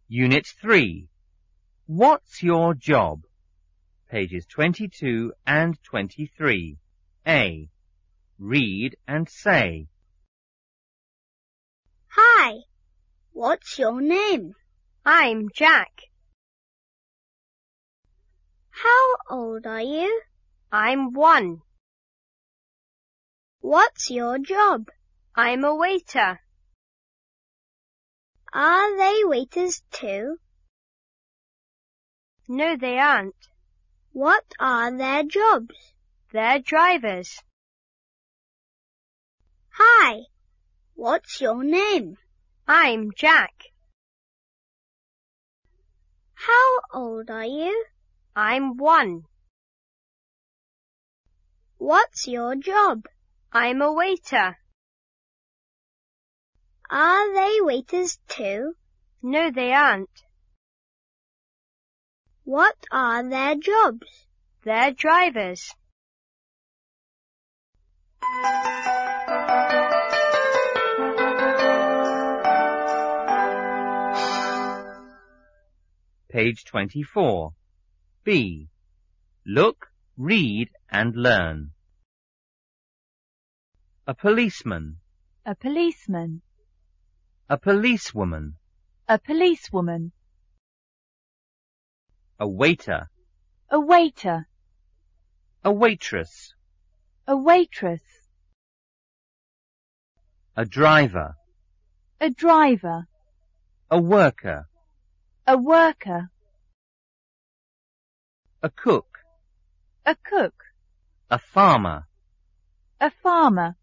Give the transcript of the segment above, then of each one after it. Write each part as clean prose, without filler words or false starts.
Unit 3. What's your job? Pages 22 and 23. A. Read and say. Hi, what's your name? I'm Jack. How old are you? I'm 1. What's your job? I'm a waiter. Are they waiters too? No, they aren't. What are their jobs? They're drivers. Hi, what's your name? I'm Jack. How old are you? I'm 1. What's your job? I'm a waiter. Are they waiters too? No, they aren't. What are their jobs? They're drivers. Page 24. B. Look, read and learn. A policeman. A policeman. A policewoman. A policewoman. A waiter. A waiter. A waitress. A waitress. A driver. A driver. A worker. A worker. A cook. A cook. A farmer. A farmer.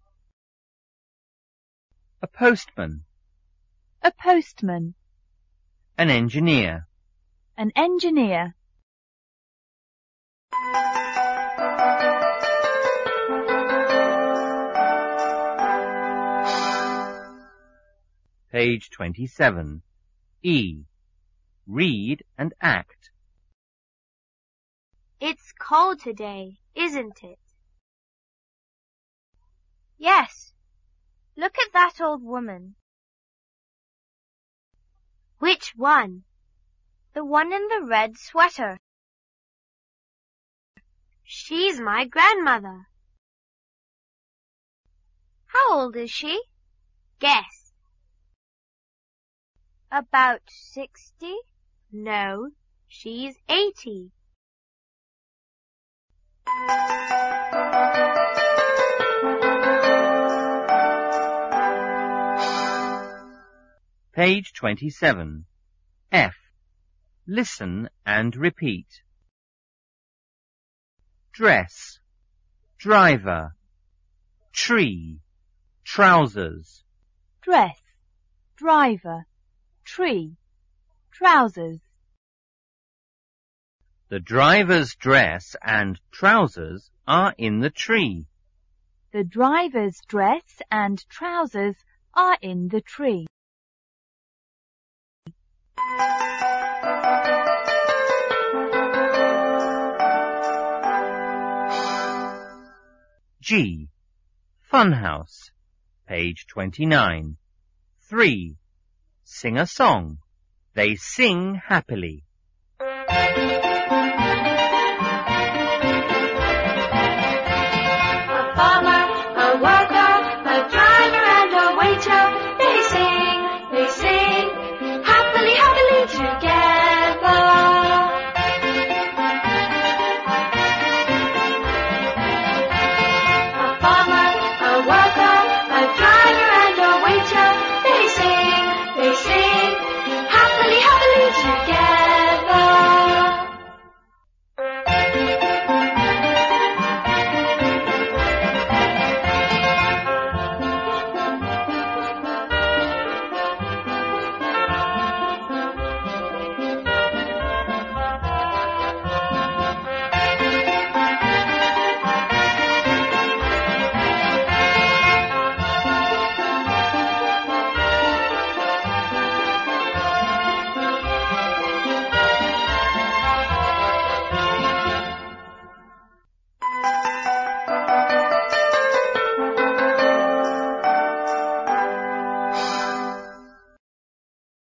A postman. A postman. An engineer. An engineer. Page 27. E. Read and act. It's cold today, isn't it? Yes. Look at that old woman. Which one? The one in the red sweater. She's my grandmother. How old is she? Guess. About 60? No, she's 80. Page 27. F. Listen and repeat. Dress, driver, tree, trousers. Dress. Driver. Tree. Trousers. The driver's dress and trousers are in the tree. The driver's dress and trousers are in the tree. G. Funhouse. Page 29. 3. Sing a song. They sing happily.